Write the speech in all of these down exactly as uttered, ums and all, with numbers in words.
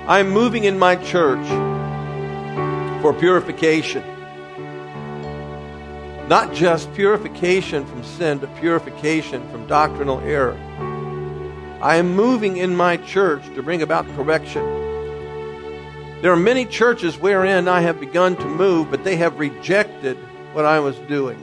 I'm moving in my church for purification. Not just purification from sin, but purification from doctrinal error. I am moving in my church to bring about correction. There are many churches wherein I have begun to move, but they have rejected what I was doing.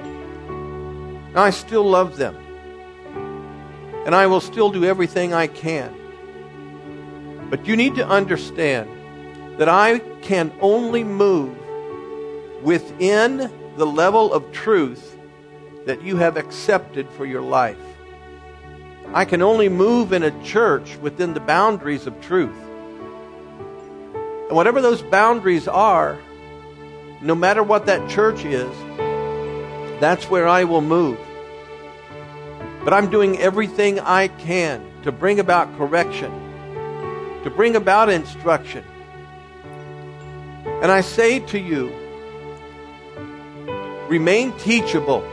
I still love them, and I will still do everything I can. But you need to understand that I can only move within the level of truth that you have accepted for your life. I can only move in a church within the boundaries of truth. And whatever those boundaries are, no matter what that church is, that's where I will move. But I'm doing everything I can to bring about correction, to bring about instruction. And I say to you, remain teachable.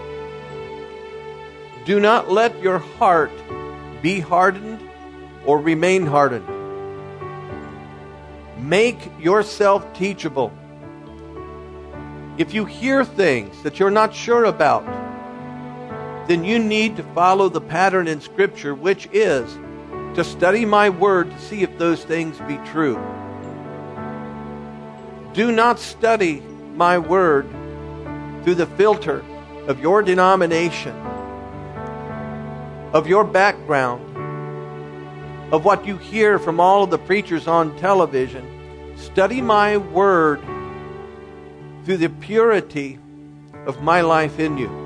Do not let your heart be hardened or remain hardened. Make yourself teachable. If you hear things that you're not sure about, then you need to follow the pattern in Scripture, which is to study my Word to see if those things be true. Do not study my Word through the filter of your denomination, of your background, of what you hear from all of the preachers on television. Study my Word through the purity of my life in you.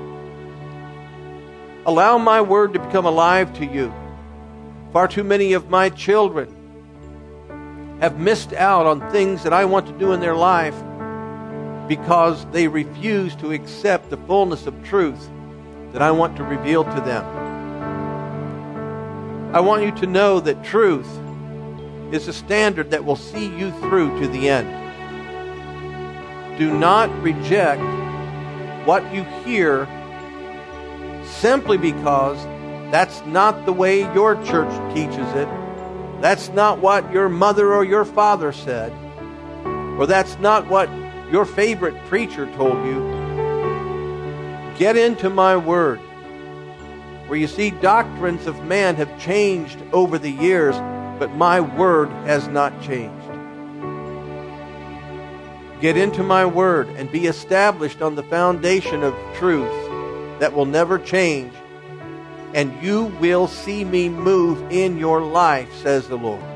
Allow my Word to become alive to you. Far too many of my children have missed out on things that I want to do in their life because they refuse to accept the fullness of truth that I want to reveal to them. I want you to know that truth is a standard that will see you through to the end. Do not reject what you hear simply because that's not the way your church teaches it. That's not what your mother or your father said. Or that's not what your favorite preacher told you. Get into my Word, where you see doctrines of man have changed over the years, but my Word has not changed. Get into my Word and be established on the foundation of truth that will never change, and you will see me move in your life, says the Lord.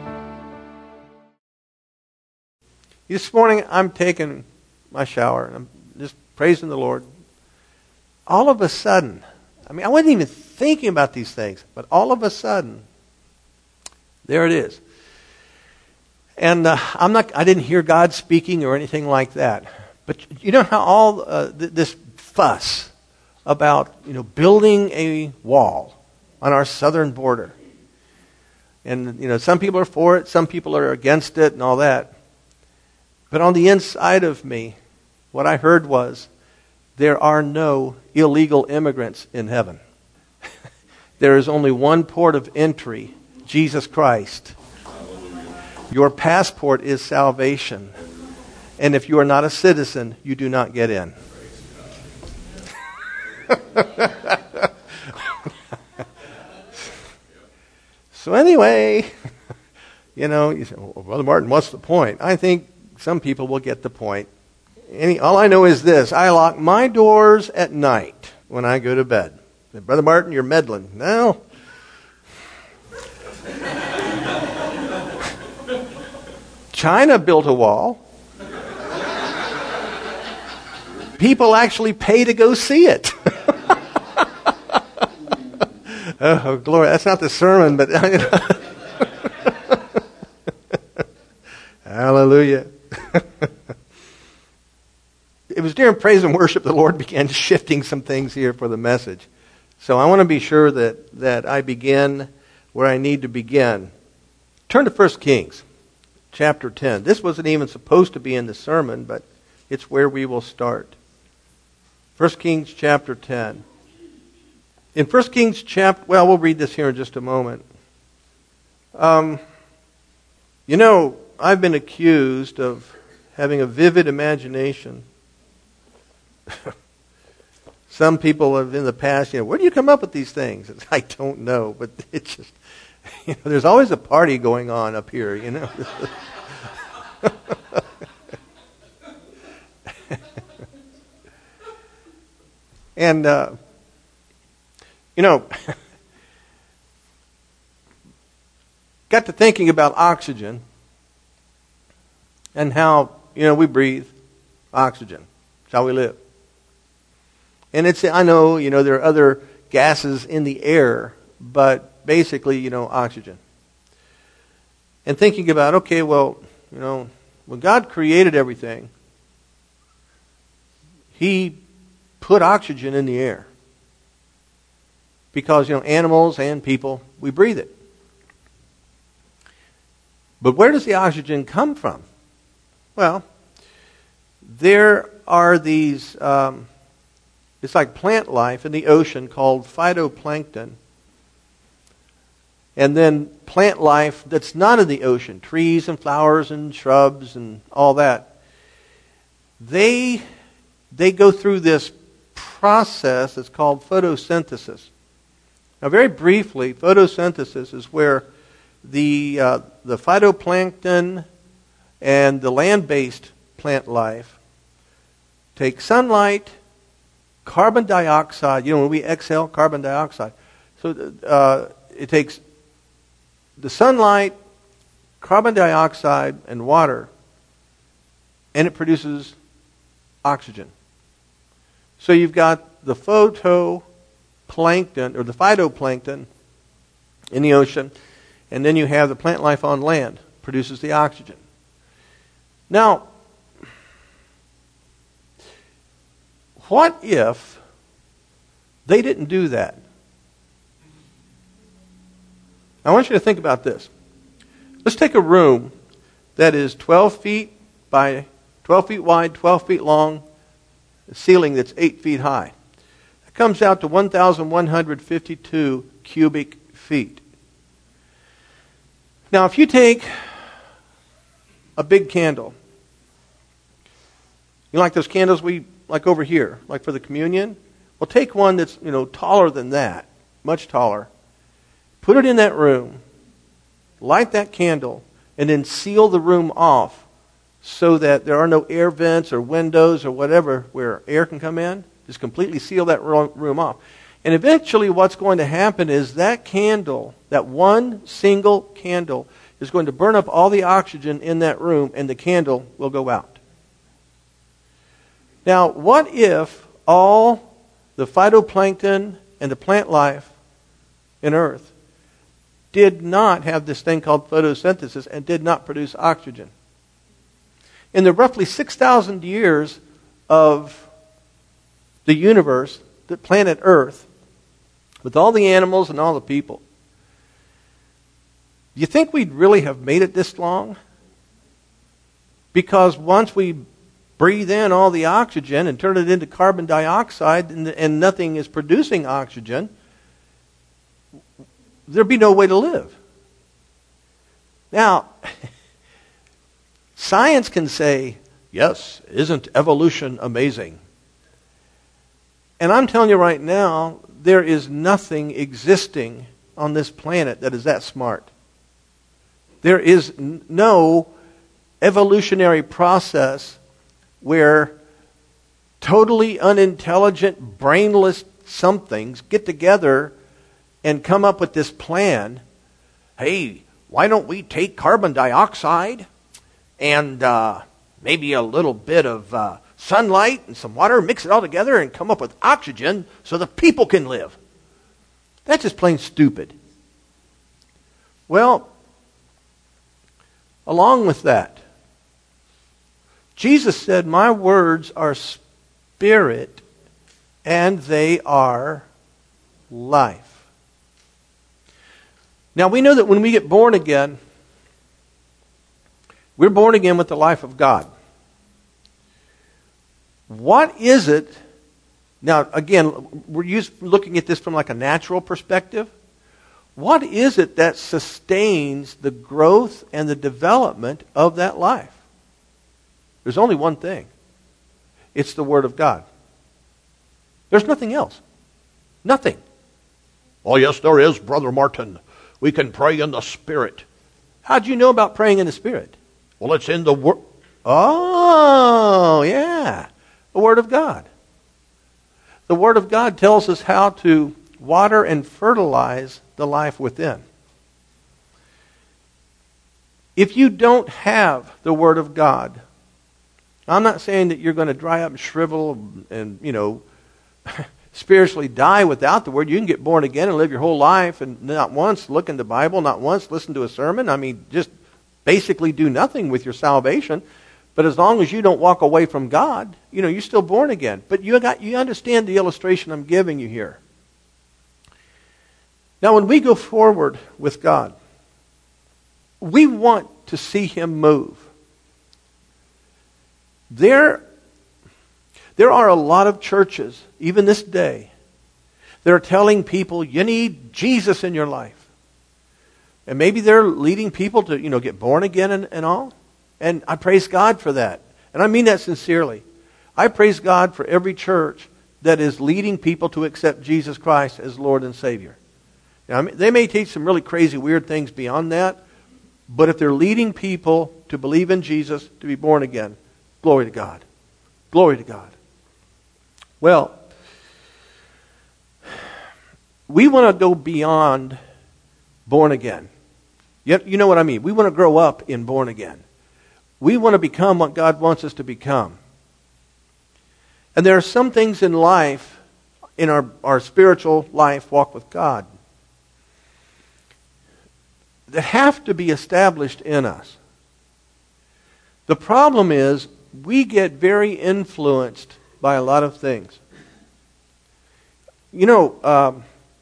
This morning, I'm taking my shower, and I'm just praising the Lord. All of a sudden, I mean, I wasn't even thinking about these things, but all of a sudden, there it is. And uh, I'm not, I didn't hear God speaking or anything like that. But you know how all uh, th- this fuss about, you know, building a wall on our southern border. And, you know, some people are for it, some people are against it and all that. But on the inside of me, what I heard was, there are no illegal immigrants in heaven. There is only one port of entry, Jesus Christ. Your passport is salvation. And if you are not a citizen, you do not get in. So anyway, you know, you say, well, Brother Martin, what's the point? I think some people will get the point. Any, all I know is this: I lock my doors at night when I go to bed. Say, Brother Martin, you're meddling. No. China built a wall. People actually pay to go see it. Oh, glory. That's not the sermon, but... Hallelujah. It was during praise and worship the Lord began shifting some things here for the message. So I want to be sure that, that I begin where I need to begin. Turn to First Kings, chapter ten. This wasn't even supposed to be in the sermon, but it's where we will start. First Kings, chapter ten. In First Kings chapter, well, we'll read this here in just a moment. Um, you know, I've been accused of having a vivid imagination. Some people have in the past, you know, where do you come up with these things? I don't know, but it's just, you know, there's always a party going on up here, you know. And, uh, you know, got to thinking about oxygen and how, you know, we breathe oxygen. It's how we live. And it's, I know, you know, there are other gases in the air, but basically, you know, oxygen. And thinking about, okay, well, you know, when God created everything, He put oxygen in the air. Because, you know, animals and people, we breathe it. But where does the oxygen come from? Well, there are these, um, it's like plant life in the ocean called phytoplankton. And then plant life that's not in the ocean, trees and flowers and shrubs and all that. They, they go through this process that's called photosynthesis. Now, very briefly, photosynthesis is where the uh, the phytoplankton and the land-based plant life take sunlight, carbon dioxide. You know, when we exhale carbon dioxide, so uh, it takes the sunlight, carbon dioxide, and water, and it produces oxygen. So you've got the photoplankton or the phytoplankton in the ocean, and then you have the plant life on land, produces the oxygen. Now, what if they didn't do that? I want you to think about this. Let's take a room that is twelve feet by twelve feet wide, twelve feet long, a ceiling that's eight feet high. That comes out to one thousand one hundred fifty-two cubic feet. Now, if you take a big candle, you know, like those candles we like over here, like for the communion, well, take one that's, you know, taller than that, much taller. Put it in that room, light that candle, and then seal the room off so that there are no air vents or windows or whatever where air can come in. Just completely seal that room off. And eventually what's going to happen is that candle, that one single candle, is going to burn up all the oxygen in that room and the candle will go out. Now, what if all the phytoplankton and the plant life in Earth did not have this thing called photosynthesis and did not produce oxygen? In the roughly six thousand years of the universe, the planet Earth, with all the animals and all the people, do you think we'd really have made it this long? Because once we breathe in all the oxygen and turn it into carbon dioxide and, and nothing is producing oxygen, there'd be no way to live. Now, science can say, yes, isn't evolution amazing? And I'm telling you right now, there is nothing existing on this planet that is that smart. There is n- no evolutionary process where totally unintelligent, brainless somethings get together and come up with this plan. Hey, why don't we take carbon dioxide and uh, maybe a little bit of uh, sunlight and some water, mix it all together and come up with oxygen so the people can live? That's just plain stupid. Well, along with that, Jesus said, my words are spirit and they are life. Now we know that when we get born again, we're born again with the life of God. What is it? Now again, we're used, looking at this from like a natural perspective. what is it that sustains the growth and the development of that life? There's only one thing. It's the Word of God. There's nothing else. Nothing. Oh, yes, there is, Brother Martin. We can pray in the Spirit. How'd you know about praying in the Spirit? Well, it's in the Word. Oh, yeah. The Word of God. The Word of God tells us how to water and fertilize the life within. If you don't have the Word of God, I'm not saying that you're going to dry up and shrivel and, you know, spiritually die without the Word. You can get born again and live your whole life and not once look in the Bible, not once listen to a sermon. I mean, just basically do nothing with your salvation. But as long as you don't walk away from God, you know, you're still born again. But you got you understand the illustration I'm giving you here. Now, when we go forward with God, we want to see Him move. There, there are a lot of churches, even this day, that are telling people, you need Jesus in your life. And maybe they're leading people to, you know, get born again and, and all. And I praise God for that. And I mean that sincerely. I praise God for every church that is leading people to accept Jesus Christ as Lord and Savior. Now, I mean, they may teach some really crazy, weird things beyond that, but if they're leading people to believe in Jesus, to be born again, glory to God. Glory to God. Well, we want to go beyond born again. You, you know what I mean. We want to grow up in born again. We want to become what God wants us to become. And there are some things in life, in our, our spiritual life, walk with God, that have to be established in us. The problem is, we get very influenced by a lot of things. You know, um,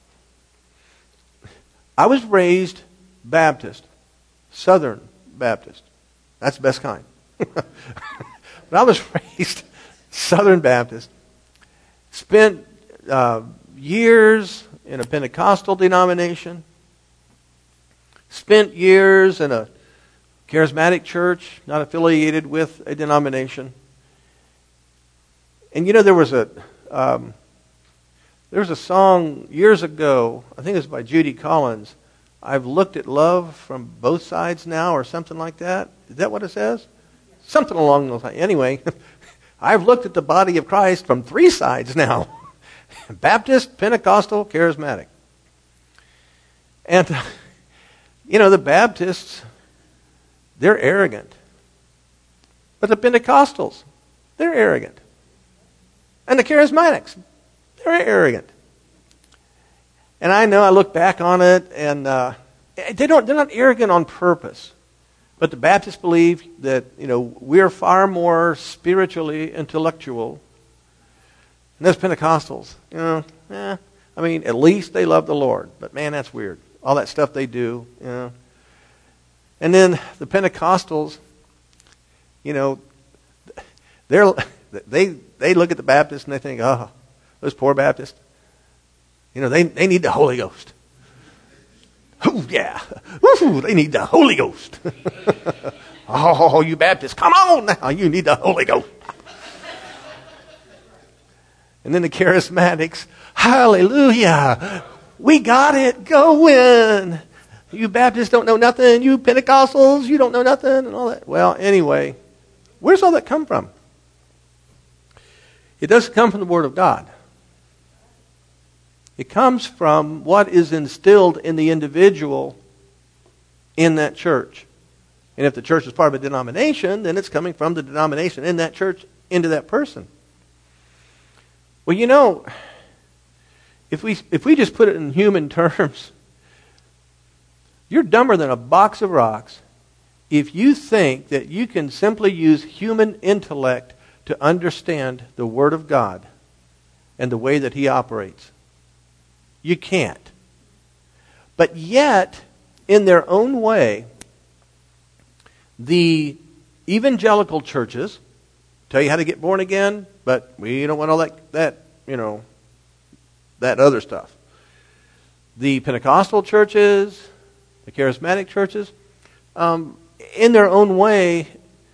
I was raised Baptist, Southern Baptist. That's the best kind. But I was raised Southern Baptist. Spent uh, years in a Pentecostal denomination. Spent years in a charismatic church, not affiliated with a denomination. And you know, there was a um, there was a song years ago, I think it was by Judy Collins, I've looked at love from both sides now, or something like that. Is that what it says? Something along those lines. Anyway, I've looked at the body of Christ from three sides now. Baptist, Pentecostal, charismatic. And, you know, the Baptists, they're arrogant. But the Pentecostals, they're arrogant. And the charismatics, they're arrogant. And I know I look back on it, and uh, they don't, they're not arrogant on purpose. But the Baptists believe that, you know, we're far more spiritually intellectual. And those Pentecostals, you know, eh, I mean, at least they love the Lord. But man, that's weird. All that stuff they do, you know. And then the Pentecostals, you know, they're they they look at the Baptists and they think, oh, those poor Baptists. You know, they, they need the Holy Ghost. Oh, yeah. Woo, they need the Holy Ghost. Oh, you Baptists, come on now. You need the Holy Ghost. And then the charismatics, hallelujah. We got it going. You Baptists don't know nothing. You Pentecostals, you don't know nothing and all that. Well, anyway, where's all that come from? It doesn't come from the Word of God. It comes from what is instilled in the individual in that church. And if the church is part of a denomination, then it's coming from the denomination in that church into that person. Well, you know, if we if we just put it in human terms, you're dumber than a box of rocks if you think that you can simply use human intellect to understand the Word of God and the way that He operates. You can't. But yet, in their own way, the evangelical churches tell you how to get born again, but we don't want all that, that you know, that other stuff. The Pentecostal churches, the charismatic churches, um, in their own way,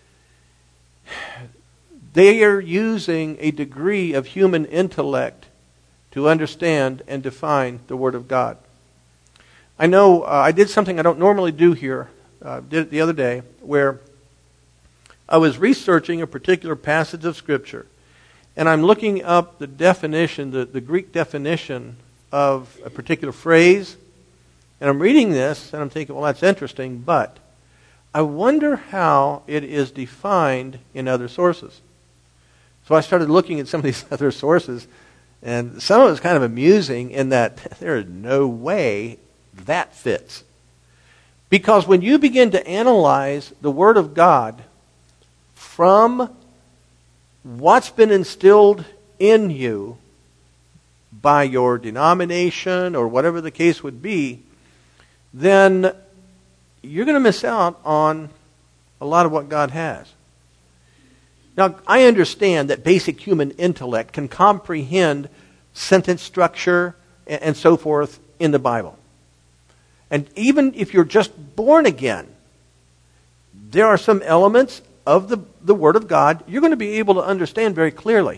they are using a degree of human intellect to understand and define the Word of God. I know uh, I did something I don't normally do here. I uh, did it the other day, where I was researching a particular passage of Scripture, and I'm looking up the definition, the, the Greek definition of a particular phrase, and I'm reading this, and I'm thinking, well, that's interesting, but I wonder how it is defined in other sources. So I started looking at some of these other sources, and some of it was kind of amusing in that there is no way that fits. Because when you begin to analyze the Word of God from what's been instilled in you by your denomination or whatever the case would be, then you're going to miss out on a lot of what God has. Now, I understand that basic human intellect can comprehend sentence structure and, and so forth in the Bible. And even if you're just born again, there are some elements of the, the Word of God you're going to be able to understand very clearly.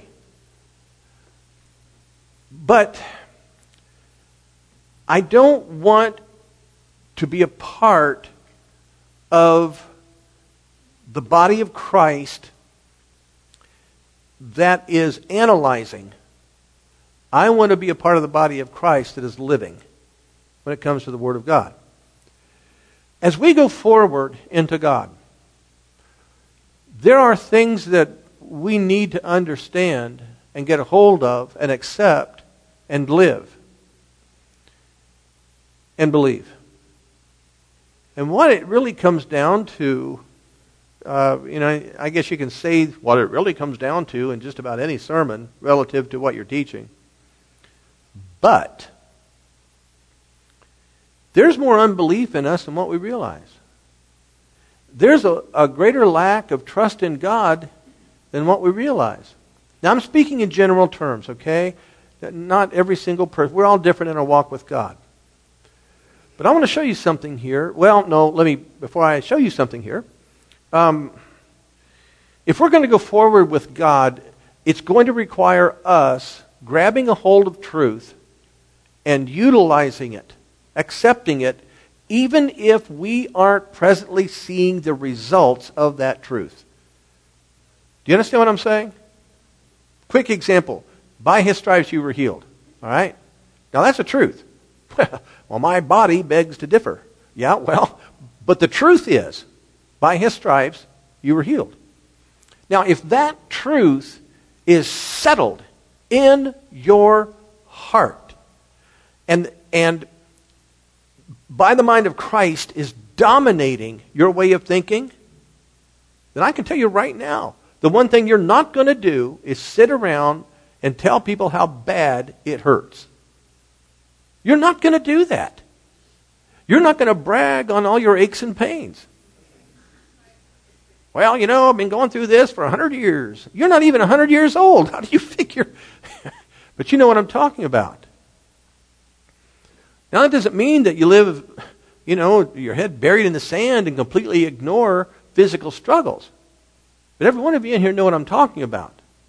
But I don't want to be a part of the body of Christ that is analyzing. I want to be a part of the body of Christ that is living when it comes to the Word of God. As we go forward into God, there are things that we need to understand and get a hold of and accept and live and believe. And what it really comes down to, uh, you know, I guess you can say what it really comes down to in just about any sermon relative to what you're teaching. But there's more unbelief in us than what we realize. There's a, a greater lack of trust in God than what we realize. Now, I'm speaking in general terms, okay? Not every single person. We're all different in our walk with God. But I want to show you something here. Well, no, let me, before I show you something here, um, if we're going to go forward with God, it's going to require us grabbing a hold of truth and utilizing it, accepting it, even if we aren't presently seeing the results of that truth. Do you understand what I'm saying? Quick example. By His stripes you were healed. All right? Now that's a truth. Well, my body begs to differ. Yeah, well, but the truth is, by His stripes you were healed. Now, if that truth is settled in your heart, and and by the mind of Christ is dominating your way of thinking, then I can tell you right now, the one thing you're not going to do is sit around and tell people how bad it hurts. You're not going to do that. You're not going to brag on all your aches and pains. Well, you know, I've been going through this for a hundred years. You're not even a hundred years old. How do you figure? But you know what I'm talking about. Now, that doesn't mean that you live, you know, your head buried in the sand and completely ignore physical struggles. But every one of you in here know what I'm talking about.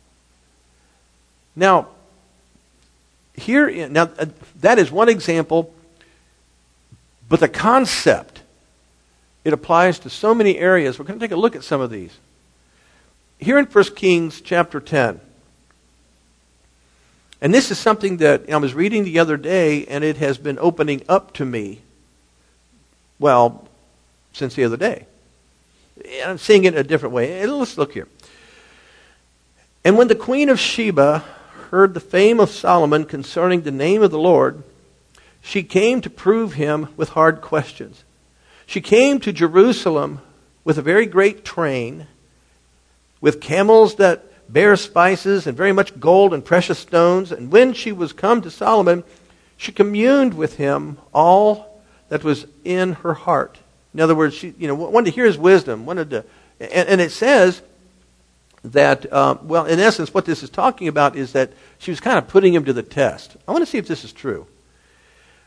Now, here, now uh, that is one example, but the concept, it applies to so many areas. We're going to take a look at some of these. Here in First Kings chapter ten, and this is something that I was reading the other day, and it has been opening up to me, well, since the other day. And I'm seeing it in a different way. And let's look here. And when the queen of Sheba heard the fame of Solomon concerning the name of the Lord, she came to prove him with hard questions. She came to Jerusalem with a very great train, with camels that bear spices and very much gold and precious stones. And when she was come to Solomon, she communed with him all that was in her heart. In other words, she, you know, wanted to hear his wisdom. Wanted to, and, and it says that, uh, well, in essence, what this is talking about is that she was kind of putting him to the test. I want to see if this is true.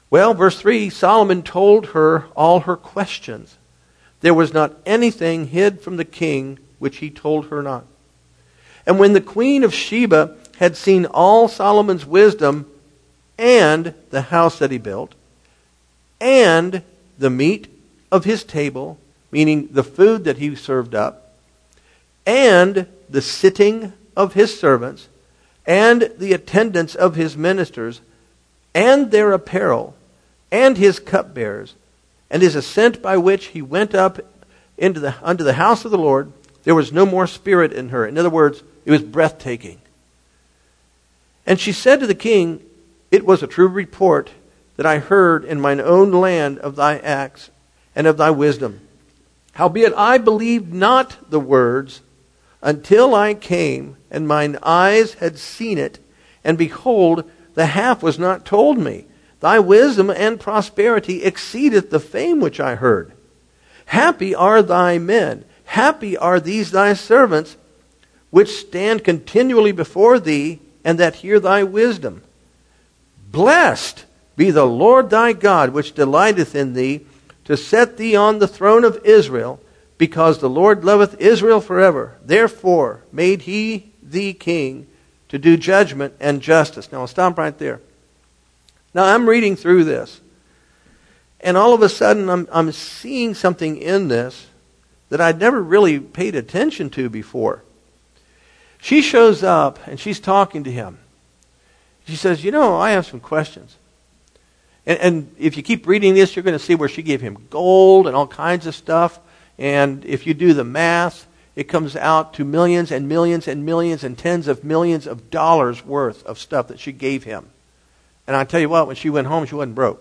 Well, verse three, Solomon told her all her questions. There was not anything hid from the king which he told her not. And when the queen of Sheba had seen all Solomon's wisdom and the house that he built, and the meat of his table, meaning the food that he served up, and the sitting of his servants, and the attendance of his ministers, and their apparel, and his cupbearers, and his ascent by which he went up into the unto the house of the Lord, there was no more spirit in her. In other words, it was breathtaking. And she said to the king, it was a true report that I heard in mine own land of thy acts and of thy wisdom. Howbeit I believed not the words until I came, and mine eyes had seen it, and behold, the half was not told me. Thy wisdom and prosperity exceedeth the fame which I heard. Happy are thy men, happy are these thy servants, which stand continually before thee, and that hear thy wisdom. Blessed be the Lord thy God, which delighteth in thee, to set thee on the throne of Israel, because the Lord loveth Israel forever. Therefore made he thee king to do judgment and justice. Now I'll stop right there. Now I'm reading through this, and all of a sudden I'm, I'm seeing something in this that I'd never really paid attention to before. She shows up and she's talking to him. She says, you know, I have some questions. And, and if you keep reading this, you're going to see where she gave him gold and all kinds of stuff. And if you do the math, it comes out to millions and millions and millions and tens of millions of dollars worth of stuff that she gave him. And I tell you what, when she went home, she wasn't broke.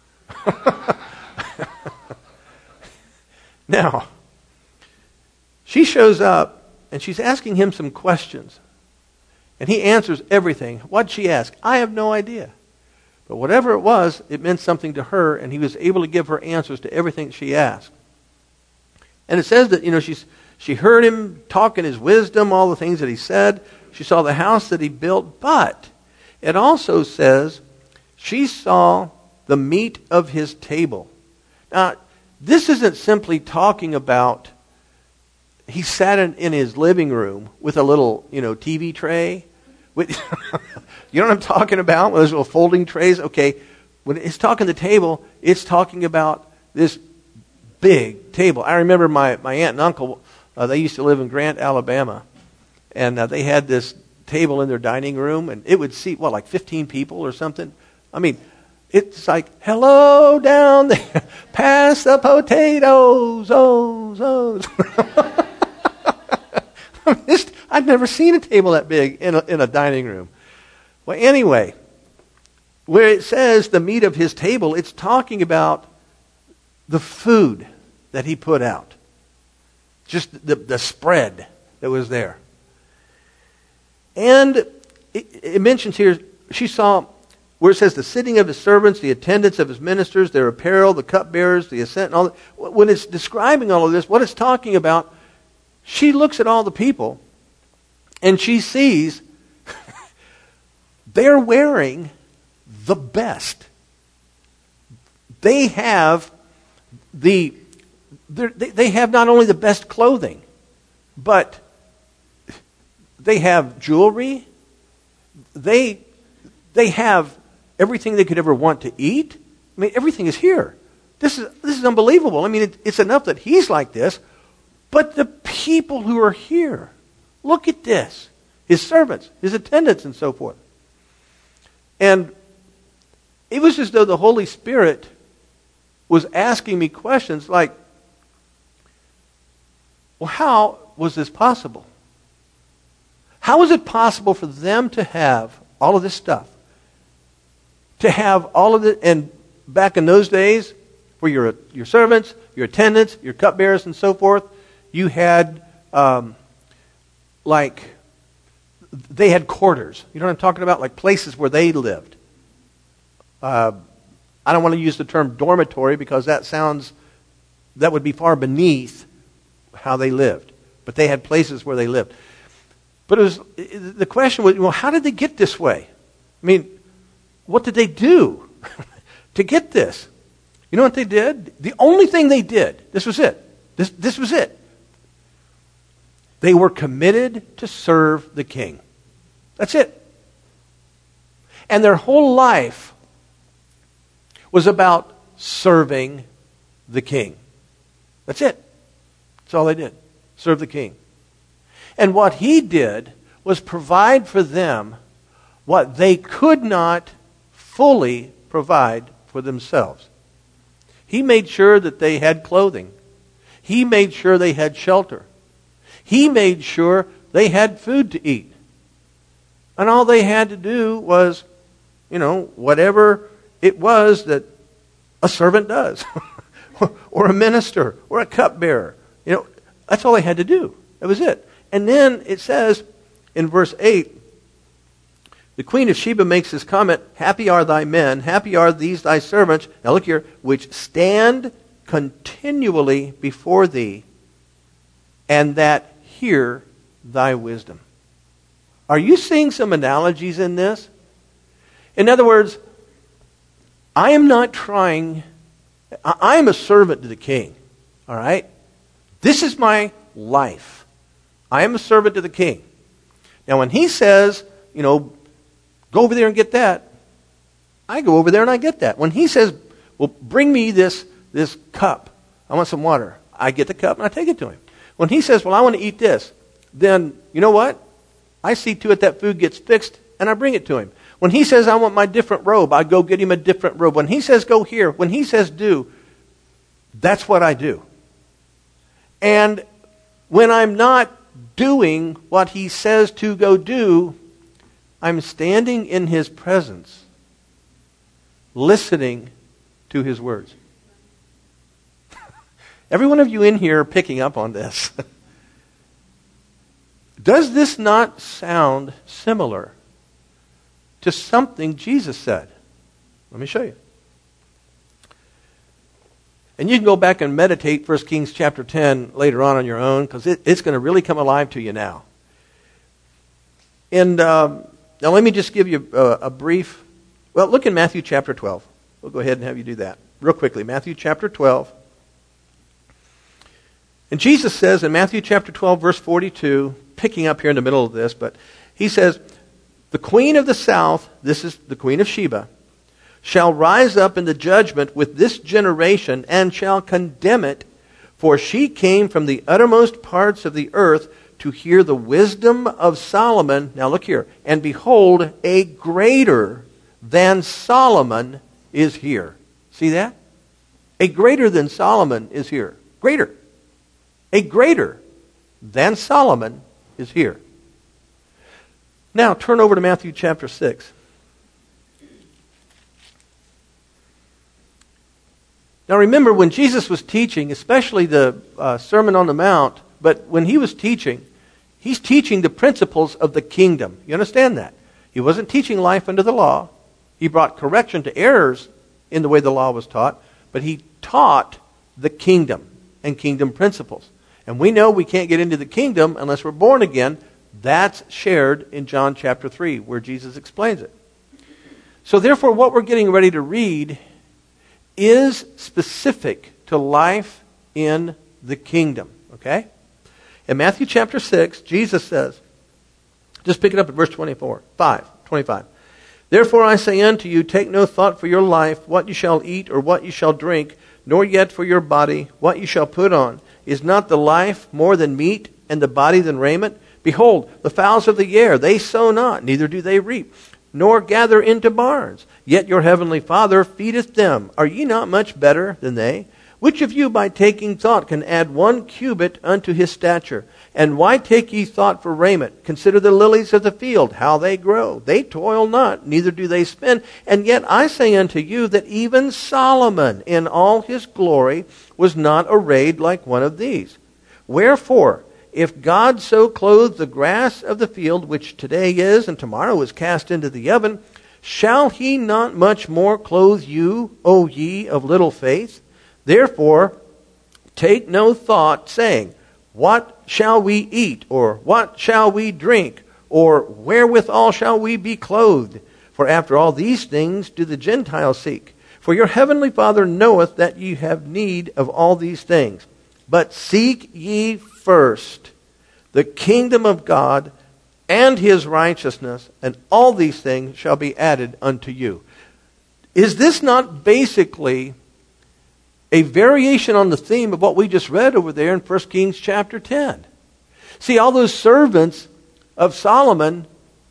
Now, she shows up and she's asking him some questions. And he answers everything. What'd she ask? I have no idea. But whatever it was, it meant something to her, and he was able to give her answers to everything she asked. And it says that, you know, she's she heard him talk in his wisdom, all the things that he said. She saw the house that he built. But it also says she saw the meat of his table. Now, this isn't simply talking about he sat in, in his living room with a little, you know, T V tray. With, you know what I'm talking about? With those little folding trays? Okay, when it's talking the table, it's talking about this big table. I remember my, my aunt and uncle, uh, they used to live in Grant, Alabama. And uh, they had this table in their dining room, and it would seat, what, like fifteen people or something? I mean, it's like, hello down there, pass the potatoes, oh, oh. I've never seen a table that big in a, in a dining room. Well, anyway, where it says the meat of his table, it's talking about the food that he put out. Just the, the spread that was there. And it, it mentions here, she saw where it says the sitting of his servants, the attendance of his ministers, their apparel, the cupbearers, the ascent, and all that. When it's describing all of this, what it's talking about, she looks at all the people and she sees they're wearing the best. They have the they they have not only the best clothing, but they have jewelry. They they have everything they could ever want to eat. I mean, everything is here. This is this is unbelievable. I mean, it, it's enough that he's like this, but the people who are here, look at this. His servants, his attendants, and so forth. And it was as though the Holy Spirit was asking me questions like, well, how was this possible? How was it possible for them to have all of this stuff? To have all of it, and back in those days, for your your servants, your attendants, your cupbearers, and so forth, you had um, like they had quarters. You know what I'm talking about? Like places where they lived. Uh, I don't want to use the term dormitory because that sounds that would be far beneath how they lived. But they had places where they lived. But it was the question was, well, how did they get this way? I mean, what did they do to get this. You know what they did? The only thing they did, this was it. This, this was it. They were committed to serve the king. That's it. And their whole life was about serving the king. That's it. That's all they did. Serve the king. And what he did was provide for them what they could not fully provide for themselves. He made sure that they had clothing. He made sure they had shelter. He made sure they had food to eat. And all they had to do was, you know, whatever it was that a servant does, or a minister, or a cupbearer. You know, that's all they had to do. That was it. And then it says in verse eight, the Queen of Sheba makes this comment, happy are thy men, happy are these thy servants, now look here, which stand continually before thee, and that hear thy wisdom. Are you seeing some analogies in this? In other words, I am not trying, I am a servant to the king, all right? This is my life. I am a servant to the king. Now when he says, you know, go over there and get that, I go over there and I get that. When he says, well, bring me this, this cup, I want some water, I get the cup and I take it to him. When he says, well, I want to eat this, then you know what? I see to it that food gets fixed and I bring it to him. When he says, I want my different robe, I go get him a different robe. When he says, go here, when he says, do, that's what I do. And when I'm not doing what he says to go do, I'm standing in his presence, listening to his words. Every one of you in here are picking up on this. Does this not sound similar to something Jesus said? Let me show you. And you can go back and meditate First Kings chapter ten later on on your own, because it, it's going to really come alive to you now. And um, now let me just give you a, a brief, well, look in Matthew chapter twelve. We'll go ahead and have you do that real quickly. Matthew chapter twelve. And Jesus says in Matthew chapter twelve, verse forty-two, picking up here in the middle of this, but he says, the queen of the south, this is the queen of Sheba, shall rise up in the judgment with this generation and shall condemn it, for she came from the uttermost parts of the earth to hear the wisdom of Solomon. Now look here. And behold, a greater than Solomon is here. See that? A greater than Solomon is here. Greater. A greater than Solomon is here. Now turn over to Matthew chapter six. Now remember, when Jesus was teaching, especially the uh, Sermon on the Mount, but when he was teaching, he's teaching the principles of the kingdom. You understand that? He wasn't teaching life under the law. He brought correction to errors in the way the law was taught, but he taught the kingdom and kingdom principles. And we know we can't get into the kingdom unless we're born again. That's shared in John chapter three, where Jesus explains it. So therefore, what we're getting ready to read is specific to life in the kingdom. Okay? In Matthew chapter six, Jesus says, just pick it up at verse twenty-four, five, twenty-five. Therefore I say unto you, take no thought for your life, what you shall eat or what you shall drink, nor yet for your body, what you shall put on. Is not the life more than meat, and the body than raiment? Behold, the fowls of the air, they sow not, neither do they reap, nor gather into barns. Yet your heavenly Father feedeth them. Are ye not much better than they? Which of you by taking thought can add one cubit unto his stature? And why take ye thought for raiment? Consider the lilies of the field, how they grow. They toil not, neither do they spin. And yet I say unto you that even Solomon in all his glory was not arrayed like one of these. Wherefore, if God so clothe the grass of the field, which today is and tomorrow is cast into the oven, shall he not much more clothe you, O ye of little faith? Therefore, take no thought, saying, what shall we eat? Or what shall we drink? Or wherewithal shall we be clothed? For after all these things do the Gentiles seek. For your heavenly Father knoweth that ye have need of all these things. But seek ye first the kingdom of God and his righteousness, and all these things shall be added unto you. Is this not basically a variation on the theme of what we just read over there in First Kings chapter ten? See, all those servants of Solomon,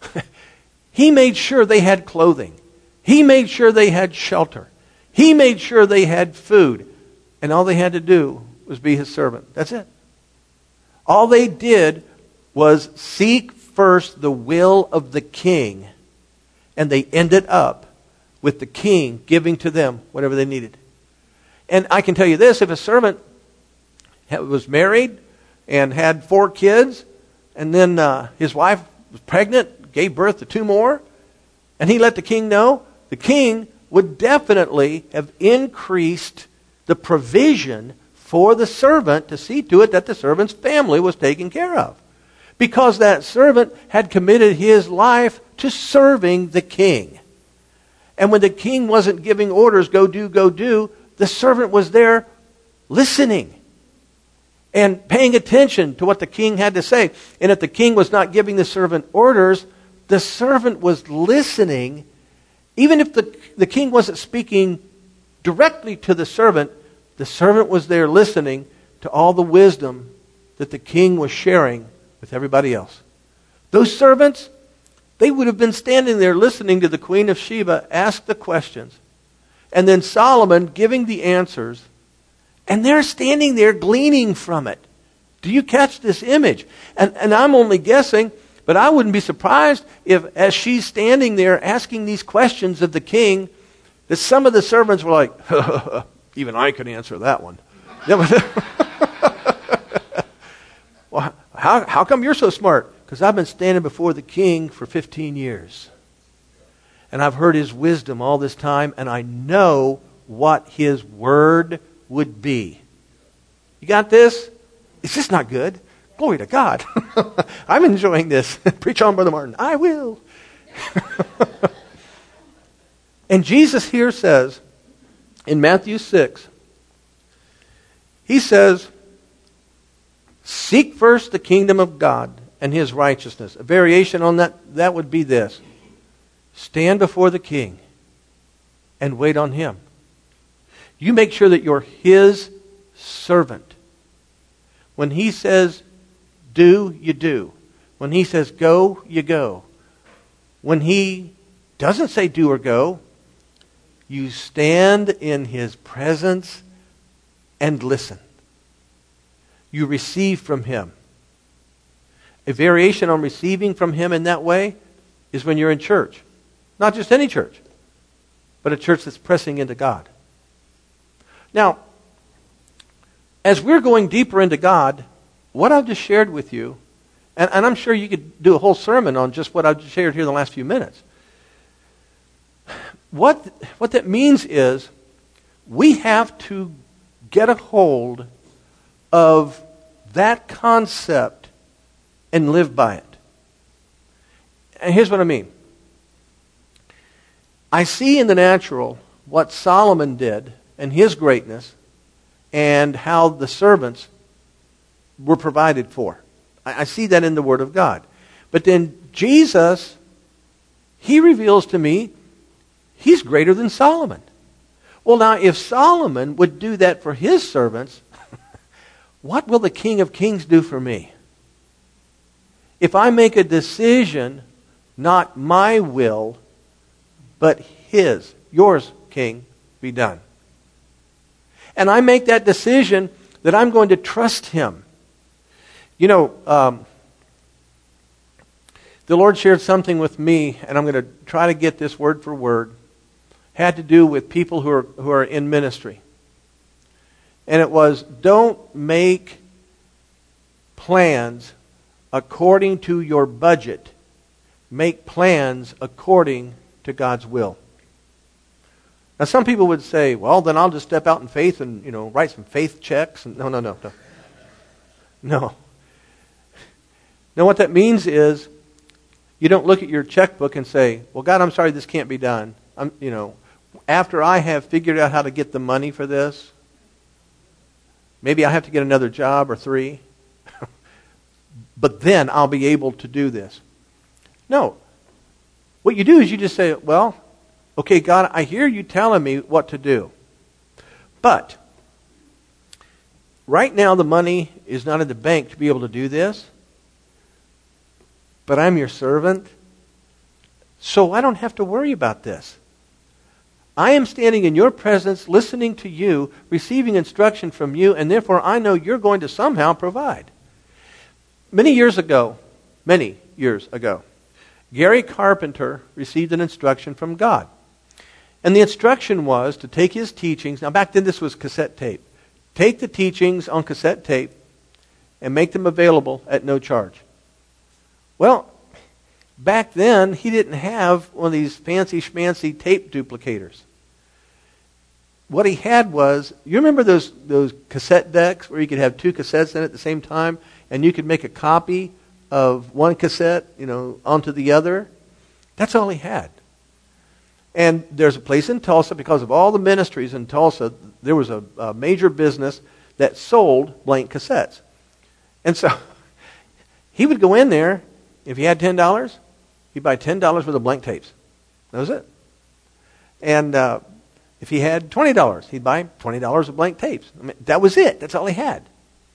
he made sure they had clothing. He made sure they had shelter. He made sure they had food. And all they had to do was be his servant. That's it. All they did was seek first the will of the king, and they ended up with the king giving to them whatever they needed. And I can tell you this, if a servant was married and had four kids, and then uh, his wife was pregnant, gave birth to two more, and he let the king know, the king would definitely have increased the provision for the servant to see to it that the servant's family was taken care of. Because that servant had committed his life to serving the king. And when the king wasn't giving orders, go do, go do, the servant was there listening and paying attention to what the king had to say. And if the king was not giving the servant orders, the servant was listening. Even if the, the king wasn't speaking directly to the servant, the servant was there listening to all the wisdom that the king was sharing with everybody else. Those servants, they would have been standing there listening to the Queen of Sheba ask the questions, and then Solomon giving the answers, and they're standing there gleaning from it. Do you catch this image? And, and I'm only guessing, but I wouldn't be surprised if, as she's standing there asking these questions of the king, that some of the servants were like, even I could answer that one. Well, how, how come you're so smart? Because I've been standing before the king for fifteen years. And I've heard his wisdom all this time, and I know what his word would be. You got this? Is this not good? Glory to God. I'm enjoying this. Preach on, Brother Martin. I will. And Jesus here says, in Matthew six, he says, seek first the kingdom of God and his righteousness. A variation on that, that would be this. Stand before the king and wait on him. You make sure that you're his servant. When he says do, you do. When he says go, you go. When he doesn't say do or go, you stand in his presence and listen. You receive from him. A variation on receiving from him in that way is when you're in church. Not just any church, but a church that's pressing into God. Now, as we're going deeper into God, what I've just shared with you, and, and I'm sure you could do a whole sermon on just what I've just shared here in the last few minutes. What, what that means is we have to get a hold of that concept and live by it. And here's what I mean. I see in the natural what Solomon did and his greatness and how the servants were provided for. I, I see that in the Word of God. But then Jesus, he reveals to me he's greater than Solomon. Well, now, if Solomon would do that for his servants, what will the King of Kings do for me? If I make a decision, not my will, but his, yours, King, be done. And I make that decision that I'm going to trust him. You know, um, the Lord shared something with me, and I'm going to try to get this word for word. Had to do with people who are who are in ministry. And it was, don't make plans according to your budget. Make plans according to God's will. Now some people would say, well, then I'll just step out in faith and, you know, write some faith checks. And no, no, no, no. No. No, what that means is you don't look at your checkbook and say, well, God, I'm sorry this can't be done. I'm, you know, after I have figured out how to get the money for this, maybe I have to get another job or three, but then I'll be able to do this. No. What you do is you just say, well, okay, God, I hear you telling me what to do. But right now the money is not in the bank to be able to do this. But I'm your servant, so I don't have to worry about this. I am standing in your presence, listening to you, receiving instruction from you, and therefore I know you're going to somehow provide. Many years ago, many years ago, Gary Carpenter received an instruction from God. And the instruction was to take his teachings. Now back then this was cassette tape. Take the teachings on cassette tape and make them available at no charge. Well, back then he didn't have one of these fancy schmancy tape duplicators. What he had was, you remember those, those cassette decks where you could have two cassettes in it at the same time and you could make a copy of one cassette, you know, onto the other? That's all he had. And there's a place in Tulsa, because of all the ministries in Tulsa, there was a, a major business that sold blank cassettes. And so he would go in there, if he had ten dollars, he'd buy ten dollars worth of blank tapes. That was it. And uh, if he had twenty dollars, he'd buy twenty dollars of blank tapes. I mean, that was it. That's all he had.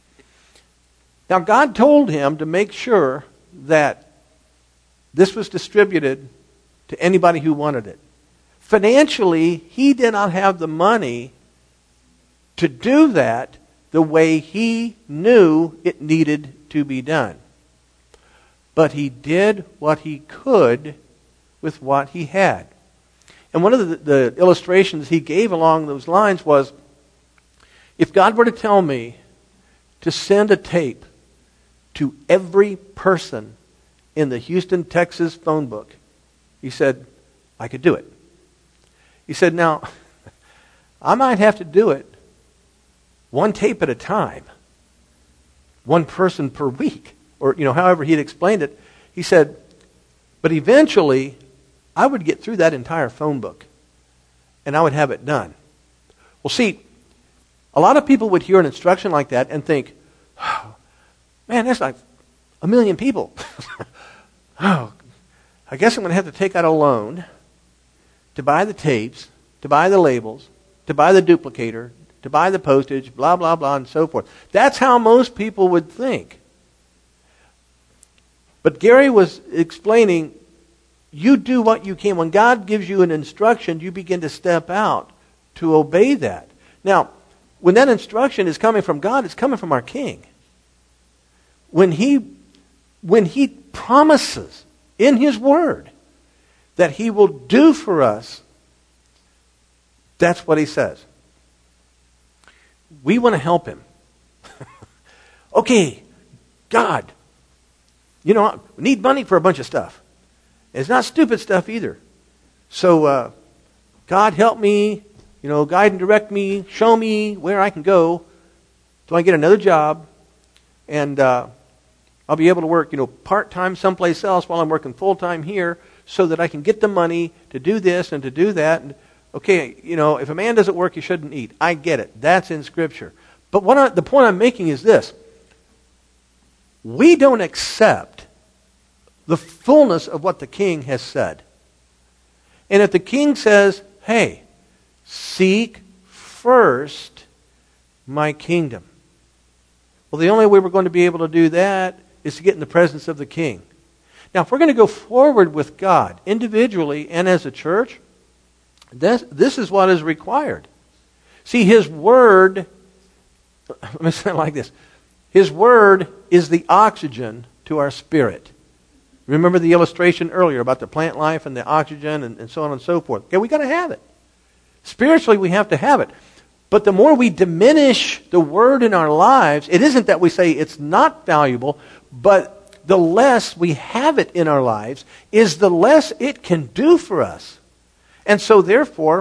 Now God told him to make sure that this was distributed to anybody who wanted it. Financially, he did not have the money to do that the way he knew it needed to be done. But he did what he could with what he had. And one of the, the illustrations he gave along those lines was, if God were to tell me to send a tape to every person in the Houston, Texas phone book, he said, I could do it. He said, now, I might have to do it one tape at a time, one person per week, or, you know, however he'd explained it. He said, but eventually, I would get through that entire phone book, and I would have it done. Well, see, a lot of people would hear an instruction like that and think, oh, man, that's like a million people. Oh, I guess I'm going to have to take out a loan to buy the tapes, to buy the labels, to buy the duplicator, to buy the postage, blah, blah, blah, and so forth. That's how most people would think. But Gary was explaining, you do what you can. When God gives you an instruction, you begin to step out to obey that. Now, when that instruction is coming from God, it's coming from our King. When He, when He promises in His Word that He will do for us, that's what He says. We want to help Him. Okay, God, you know, we need money for a bunch of stuff. It's not stupid stuff either. So, uh, God, help me, you know, guide and direct me, show me where I can go till I get another job, and uh, I'll be able to work, you know, part-time someplace else while I'm working full-time here, so that I can get the money to do this and to do that. And, okay, you know, if a man doesn't work, he shouldn't eat. I get it. That's in Scripture. But what I, the point I'm making is this. We don't accept the fullness of what the King has said. And if the King says, hey, seek first my kingdom. Well, the only way we're going to be able to do that is to get in the presence of the King. Now, if we're going to go forward with God, individually and as a church, this, this is what is required. See, His Word, let me say it like this. His Word is the oxygen to our spirit. Remember the illustration earlier about the plant life and the oxygen and, and so on and so forth. Okay, we got to have it. Spiritually, we have to have it. But the more we diminish the Word in our lives, it isn't that we say it's not valuable, but the less we have it in our lives is the less it can do for us. And so therefore,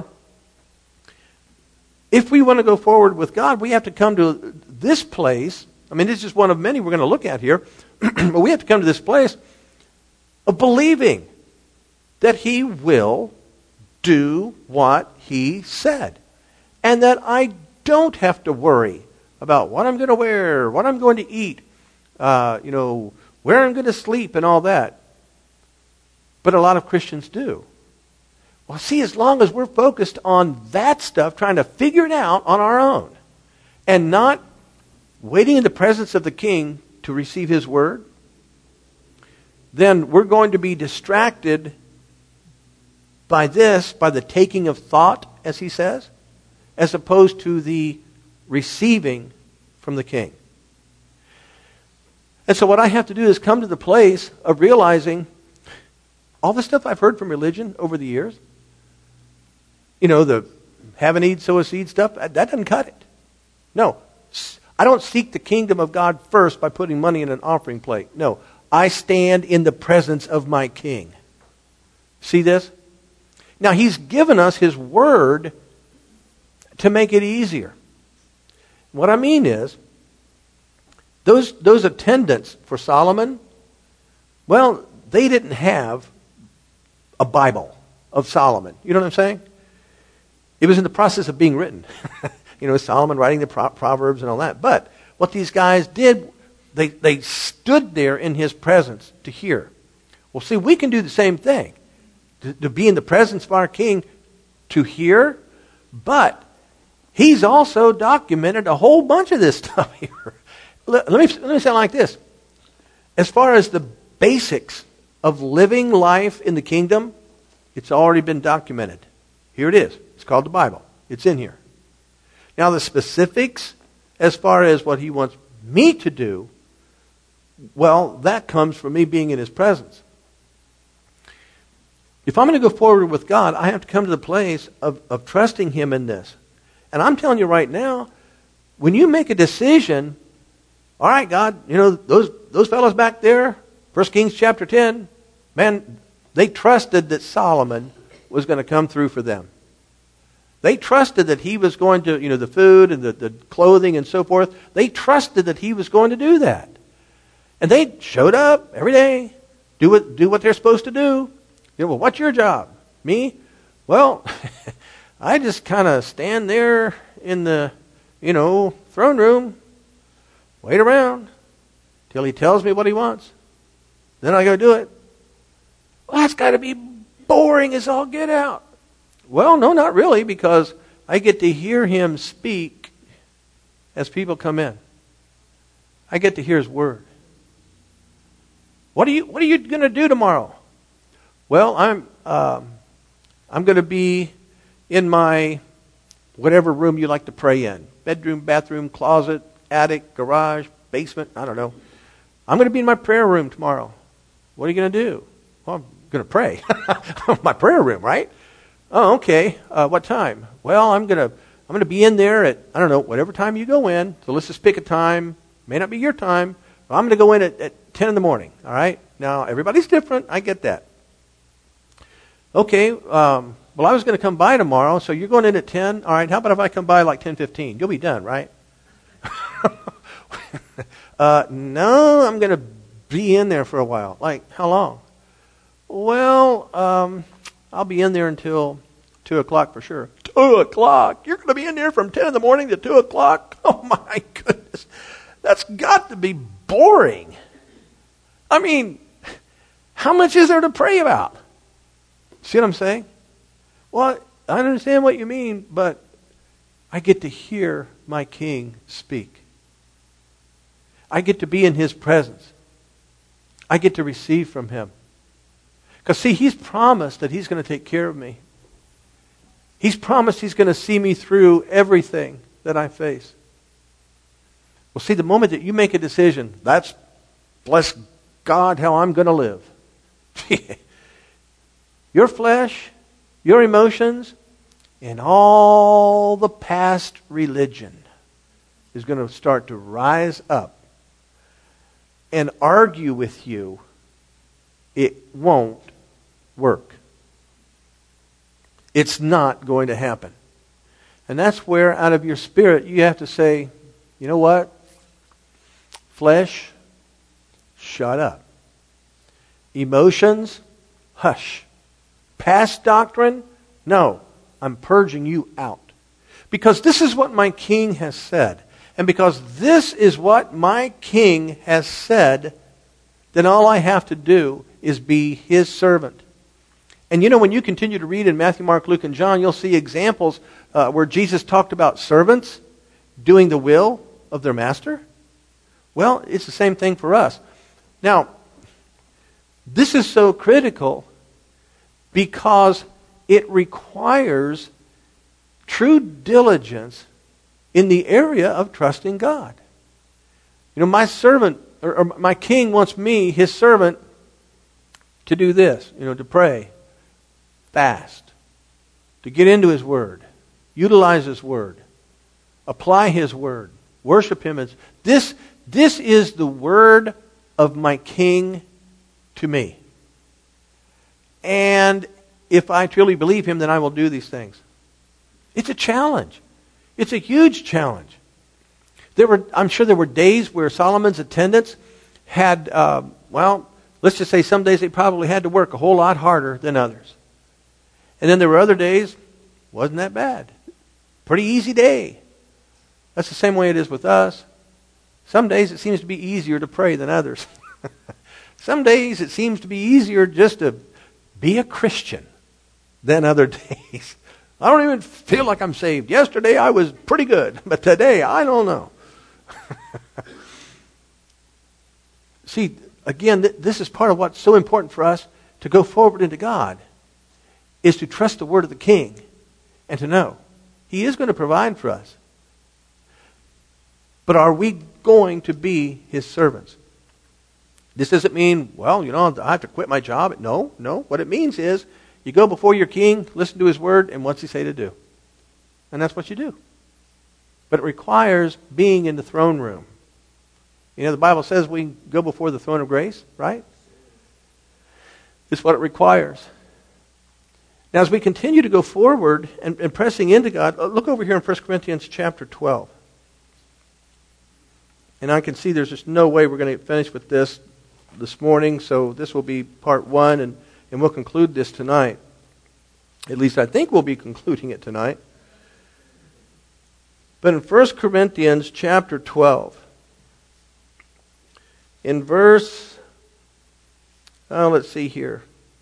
if we want to go forward with God, we have to come to this place. I mean, this is one of many we're going to look at here. But we have to come to this place of believing that He will do what he said. And that I don't have to worry about what I'm going to wear, what I'm going to eat, uh, you know, where I'm going to sleep and all that. But a lot of Christians do. Well, see, as long as we're focused on that stuff, trying to figure it out on our own, and not waiting in the presence of the King to receive his word, then we're going to be distracted by this, by the taking of thought, as he says, as opposed to the receiving from the King. And so what I have to do is come to the place of realizing all the stuff I've heard from religion over the years, you know, the have a need, sow a seed stuff, that doesn't cut it. No, I don't seek the kingdom of God first by putting money in an offering plate. No, I stand in the presence of my King. See this? Now, he's given us his word to make it easier. What I mean is, those, those attendants for Solomon, well, they didn't have a Bible of Solomon. You know what I'm saying? It was in the process of being written. You know, Solomon writing the Pro- Proverbs and all that. But what these guys did, they, they stood there in his presence to hear. Well, see, we can do the same thing. To, to be in the presence of our King to hear. But he's also documented a whole bunch of this stuff here. Let, let me, let me say it like this. As far as the basics of living life in the kingdom, it's already been documented. Here it is. It's called the Bible. It's in here. Now the specifics, as far as what he wants me to do, well, that comes from me being in his presence. If I'm going to go forward with God, I have to come to the place of, of trusting him in this. And I'm telling you right now, when you make a decision, all right, God, you know, those those fellows back there, First Kings chapter ten, man, they trusted that Solomon was going to come through for them. They trusted that he was going to, you know, the food and the, the clothing and so forth. They trusted that he was going to do that. And they showed up every day, do what, do what they're supposed to do. You know, well, what's your job? Me? Well, I just kind of stand there in the, you know, throne room, wait around till he tells me what he wants. Then I go do it. Well, that's got to be boring as all get out. Well, no, not really, because I get to hear him speak as people come in. I get to hear his word. What are you What are you going to do tomorrow? Well, I'm um, I'm going to be in my whatever room you like to pray in. Bedroom, bathroom, closet, attic, garage, basement, I don't know. I'm going to be in my prayer room tomorrow. What are you going to do? Well, I'm going to pray. My prayer room, right? Oh, okay. Uh, what time? Well, I'm going to I'm going to be in there at, I don't know, whatever time you go in. So let's just pick a time. May not be your time. But I'm going to go in at, at ten in the morning. All right? Now, everybody's different. I get that. Okay. Um, well, I was going to come by tomorrow, so you're going in at ten. All right. How about if I come by like ten fifteen? You'll be done, right? uh, no, I'm going to be in there for a while. Like, how long? Well, um, I'll be in there until two o'clock for sure. two o'clock? You're going to be in there from ten in the morning to two o'clock? Oh, my goodness. That's got to be boring. I mean, how much is there to pray about? See what I'm saying? Well, I understand what you mean, but I get to hear my King speak. I get to be in his presence. I get to receive from him. Because, see, he's promised that he's going to take care of me. He's promised he's going to see me through everything that I face. Well, see, the moment that you make a decision, that's, bless God, how I'm going to live. Your flesh, your emotions, and all the past religion is going to start to rise up and argue with you. It won't work. It's not going to happen. And that's where, out of your spirit, you have to say, you know what? Flesh, shut up. Emotions, hush. Past doctrine, No, I'm purging you out. Because this is what my king has said. And because this is what my king has said, then all I have to do is be his servant. And you know, when you continue to read in Matthew, Mark, Luke, and John, you'll see examples uh, where Jesus talked about servants doing the will of their master. Well, it's the same thing for us. Now, this is so critical because it requires true diligence in the area of trusting God. You know, my servant, or, or my king wants me, his servant, to do this, you know, to pray, fast, to get into his word, utilize his word, apply his word, worship him. As this, this is the word of my king to me. And if I truly believe him, then I will do these things. It's a challenge. It's a huge challenge. There were, I'm sure there were days where Solomon's attendants had, uh, well, let's just say some days they probably had to work a whole lot harder than others. And then there were other days, wasn't that bad. Pretty easy day. That's the same way it is with us. Some days it seems to be easier to pray than others. Some days it seems to be easier just to be a Christian than other days. I don't even feel like I'm saved. Yesterday I was pretty good, but today I don't know. See, again, th- this is part of what's so important for us to go forward into God, is to trust the word of the King and to know he is going to provide for us. But are we going to be his servants? This doesn't mean, well, you know, I have to quit my job. No, no. What it means is you go before your king, listen to his word, and what's he say to do? And that's what you do. But it requires being in the throne room. You know, the Bible says we go before the throne of grace, right? It's what it requires. Now, as we continue to go forward and, and pressing into God, look over here in First Corinthians chapter twelve. And I can see there's just no way we're going to finish with this this morning, so this will be part one, and, and we'll conclude this tonight. At least I think we'll be concluding it tonight. But in First Corinthians chapter twelve, in verse, oh, let's see here.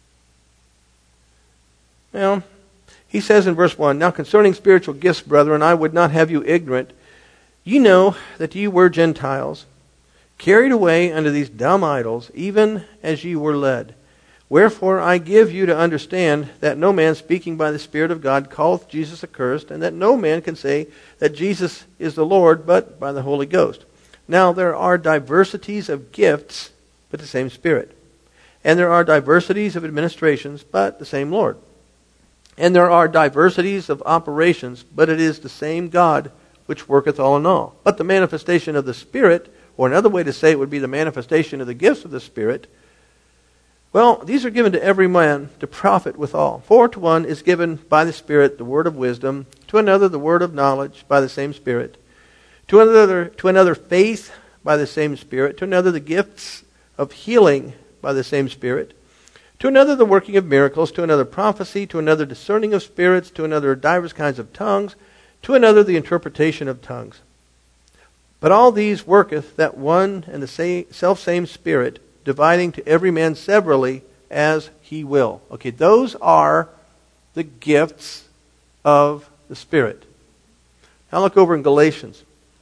Well, he says in verse one, "Now concerning spiritual gifts, brethren, I would not have you ignorant. You know that ye were Gentiles, carried away unto these dumb idols, even as ye were led. Wherefore I give you to understand that no man speaking by the Spirit of God calleth Jesus accursed, and that no man can say that Jesus is the Lord but by the Holy Ghost. Now there are diversities of gifts, but the same Spirit. And there are diversities of administrations, but the same Lord. And there are diversities of operations, but it is the same God which worketh all in all. But the manifestation of the Spirit, or another way to say it would be the manifestation of the gifts of the Spirit, well, these are given to every man to profit withal. For to one is given by the Spirit the word of wisdom, to another the word of knowledge by the same Spirit, to another to another faith by the same Spirit, to another the gifts of healing by the same Spirit, to another the working of miracles, to another prophecy, to another discerning of spirits, to another divers kinds of tongues, to another the interpretation of tongues. But all these worketh that one and the same, self-same Spirit, dividing to every man severally as he will." Okay, those are the gifts of the Spirit. Now look over in Galatians.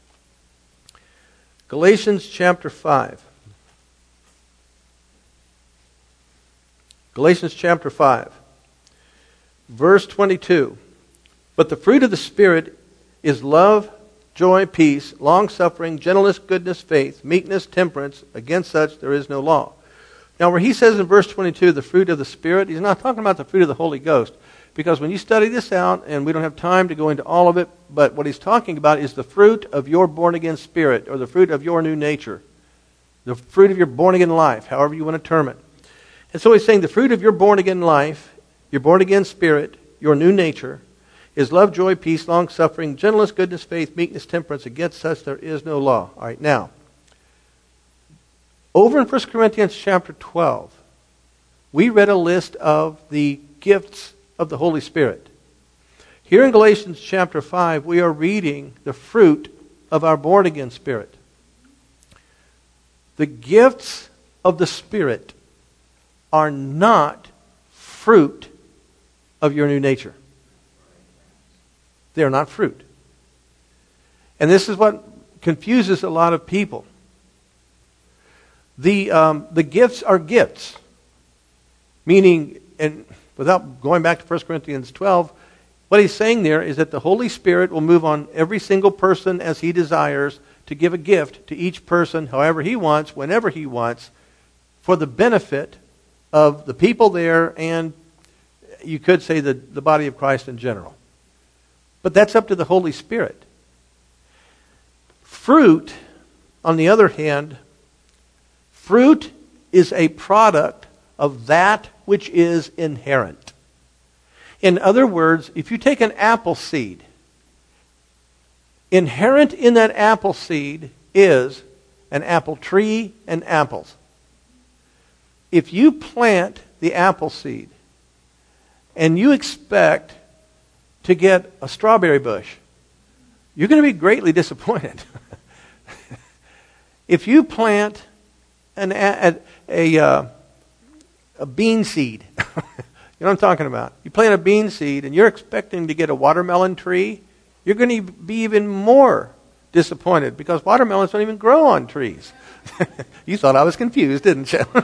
Galatians chapter five. Galatians chapter five. Verse twenty-two. "But the fruit of the Spirit is love, joy, peace, long-suffering, gentleness, goodness, faith, meekness, temperance. Against such there is no law." Now where he says in verse twenty-two, the fruit of the Spirit, he's not talking about the fruit of the Holy Ghost. Because when you study this out, and we don't have time to go into all of it, but what he's talking about is the fruit of your born-again spirit, or the fruit of your new nature. The fruit of your born-again life, however you want to term it. And so he's saying the fruit of your born-again life, your born-again spirit, your new nature, is love, joy, peace, long-suffering, gentleness, goodness, faith, meekness, temperance. Against such there is no law. All right, now, over in First Corinthians chapter twelve, we read a list of the gifts of the Holy Spirit. Here in Galatians chapter five, we are reading the fruit of our born-again spirit. The gifts of the Spirit are not fruit of your new nature. They are not fruit. And this is what confuses a lot of people. The, um, the gifts are gifts. Meaning, and without going back to First Corinthians twelve, what he's saying there is that the Holy Spirit will move on every single person as he desires to give a gift to each person however he wants, whenever he wants, for the benefit of the people there and, you could say, the, the body of Christ in general. But that's up to the Holy Spirit. Fruit, on the other hand, fruit is a product of that which is inherent. In other words, if you take an apple seed, inherent in that apple seed is an apple tree and apples. If you plant the apple seed and you expect to get a strawberry bush, you're going to be greatly disappointed. If you plant an, a, a, a, a bean seed, you know what I'm talking about? You plant a bean seed and you're expecting to get a watermelon tree, you're going to be even more disappointed because watermelons don't even grow on trees. You thought I was confused, didn't you?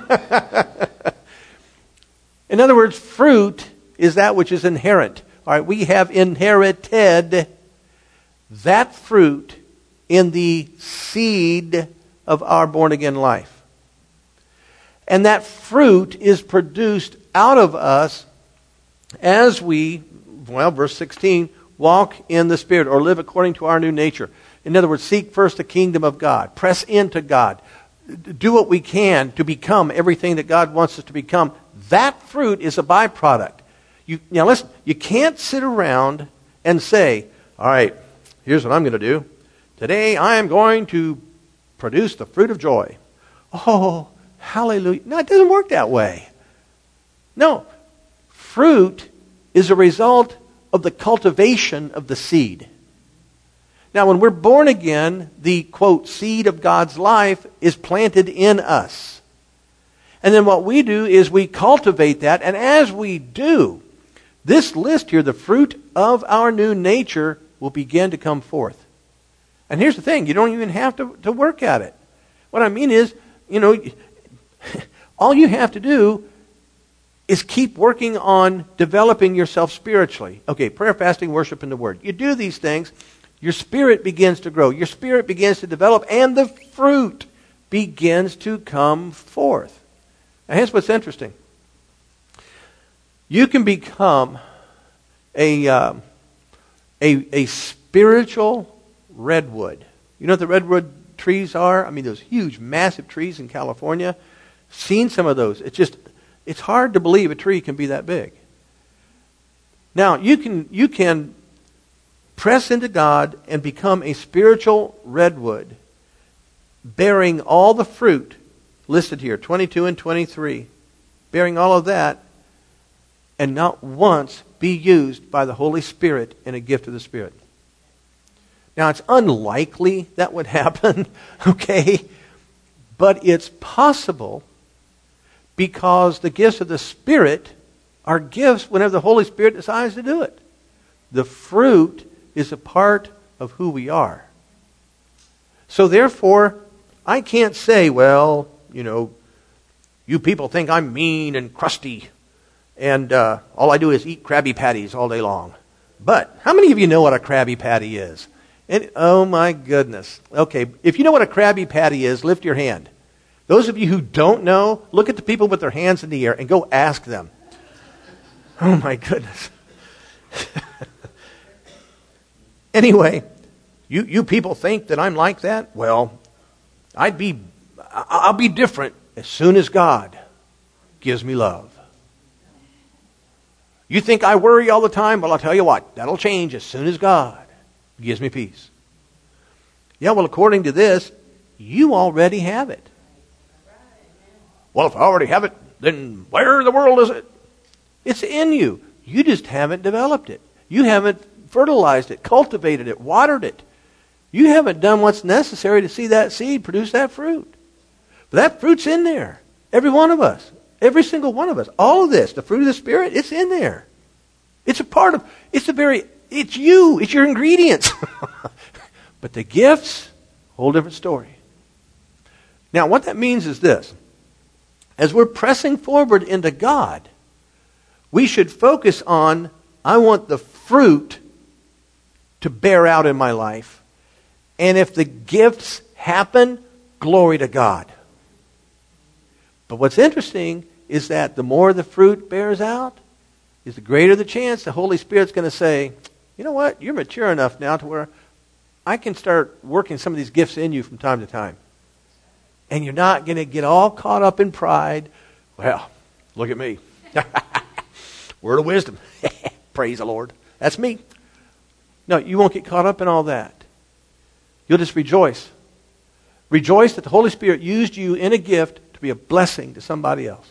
In other words, fruit is that which is inherent. All right, we have inherited that fruit in the seed of our born-again life. And that fruit is produced out of us as we, well, verse sixteen, walk in the Spirit or live according to our new nature. In other words, seek first the kingdom of God. Press into God. Do what we can to become everything that God wants us to become. That fruit is a byproduct. You, now listen, you can't sit around and say, all right, here's what I'm going to do. Today I am going to produce the fruit of joy. Oh, hallelujah. No, it doesn't work that way. No. Fruit is a result of the cultivation of the seed. Now, when we're born again, the, quote, seed of God's life is planted in us. And then what we do is we cultivate that, and as we do, this list here, the fruit of our new nature, will begin to come forth. And here's the thing, you don't even have to, to work at it. What I mean is, you know, all you have to do is keep working on developing yourself spiritually. Okay, prayer, fasting, worship, and the Word. You do these things, your spirit begins to grow. Your spirit begins to develop, and the fruit begins to come forth. Now, here's what's interesting. You can become a, uh, a, a spiritual redwood. You know what the redwood trees are? I mean, those huge, massive trees in California. Seen some of those. It's just... It's hard to believe a tree can be that big. Now, you can you can press into God and become a spiritual redwood, bearing all the fruit listed here, twenty-two and twenty-three, bearing all of that, and not once be used by the Holy Spirit in a gift of the Spirit. Now, it's unlikely that would happen, okay? But it's possible, because the gifts of the Spirit are gifts whenever the Holy Spirit decides to do it. The fruit is a part of who we are. So therefore, I can't say, well, you know, you people think I'm mean and crusty, and uh, all I do is eat Krabby Patties all day long. But how many of you know what a Krabby Patty is? And, oh my goodness. Okay, if you know what a Krabby Patty is, lift your hand. Those of you who don't know, look at the people with their hands in the air and go ask them. Oh my goodness. Anyway, you, you people think that I'm like that? Well, I'd be, I'll be different as soon as God gives me love. You think I worry all the time? Well, I'll tell you what, that'll change as soon as God gives me peace. Yeah, well, according to this, you already have it. Well, if I already have it, then where in the world is it? It's in you. You just haven't developed it. You haven't fertilized it, cultivated it, watered it. You haven't done what's necessary to see that seed produce that fruit. But that fruit's in there. Every one of us. Every single one of us. All of this, the fruit of the Spirit, it's in there. It's a part of, it's a very, it's you. It's your ingredients. But the gifts, whole different story. Now, what that means is this. As we're pressing forward into God, we should focus on, I want the fruit to bear out in my life. And if the gifts happen, glory to God. But what's interesting is that the more the fruit bears out, is the greater the chance the Holy Spirit's going to say, you know what, you're mature enough now to where I can start working some of these gifts in you from time to time. And you're not going to get all caught up in pride. Well, look at me. Word of wisdom. Praise the Lord. That's me. No, you won't get caught up in all that. You'll just rejoice. Rejoice that the Holy Spirit used you in a gift to be a blessing to somebody else.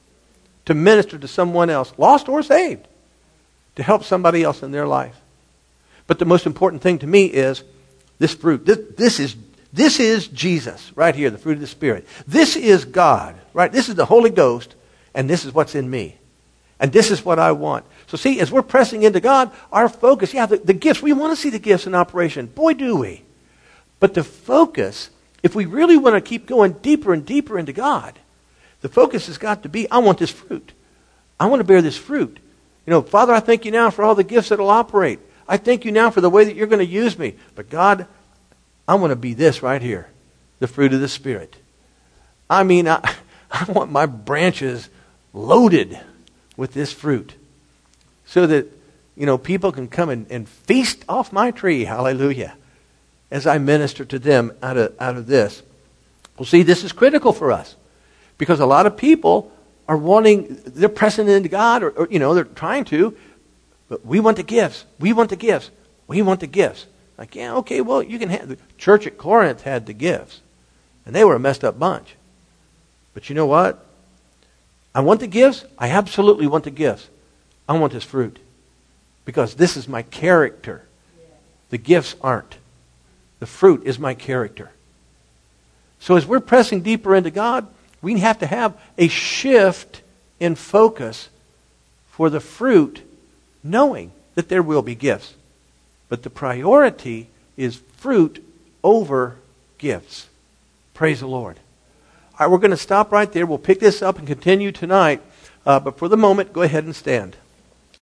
To minister to someone else, lost or saved. To help somebody else in their life. But the most important thing to me is this fruit. This, this is this is Jesus right here, the fruit of the Spirit. This is God, right? This is the Holy Ghost, and this is what's in me. And this is what I want. So see, as we're pressing into God, our focus, yeah, the, the gifts, we want to see the gifts in operation. Boy, do we. But the focus, if we really want to keep going deeper and deeper into God, the focus has got to be, I want this fruit. I want to bear this fruit. You know, Father, I thank you now for all the gifts that will operate. I thank you now for the way that you're going to use me. But God, I want to be this right here, the fruit of the Spirit. I mean, I, I want my branches loaded with this fruit so that, you know, people can come and, and feast off my tree. Hallelujah. As I minister to them out of, out of this. Well, see, this is critical for us because a lot of people are wanting, they're pressing into God or, or, you know, they're trying to, but we want the gifts. We want the gifts. We want the gifts. Like, yeah, okay, well, you can have, the church at Corinth had the gifts and they were a messed up bunch. But you know what? I want the gifts. I absolutely want the gifts. I want this fruit because this is my character. The gifts aren't. The fruit is my character. So as we're pressing deeper into God, we have to have a shift in focus for the fruit, knowing that there will be gifts. But the priority is fruit over gifts. Praise the Lord. All right, we're going to stop right there. We'll pick this up and continue tonight. Uh, but for the moment, go ahead and stand.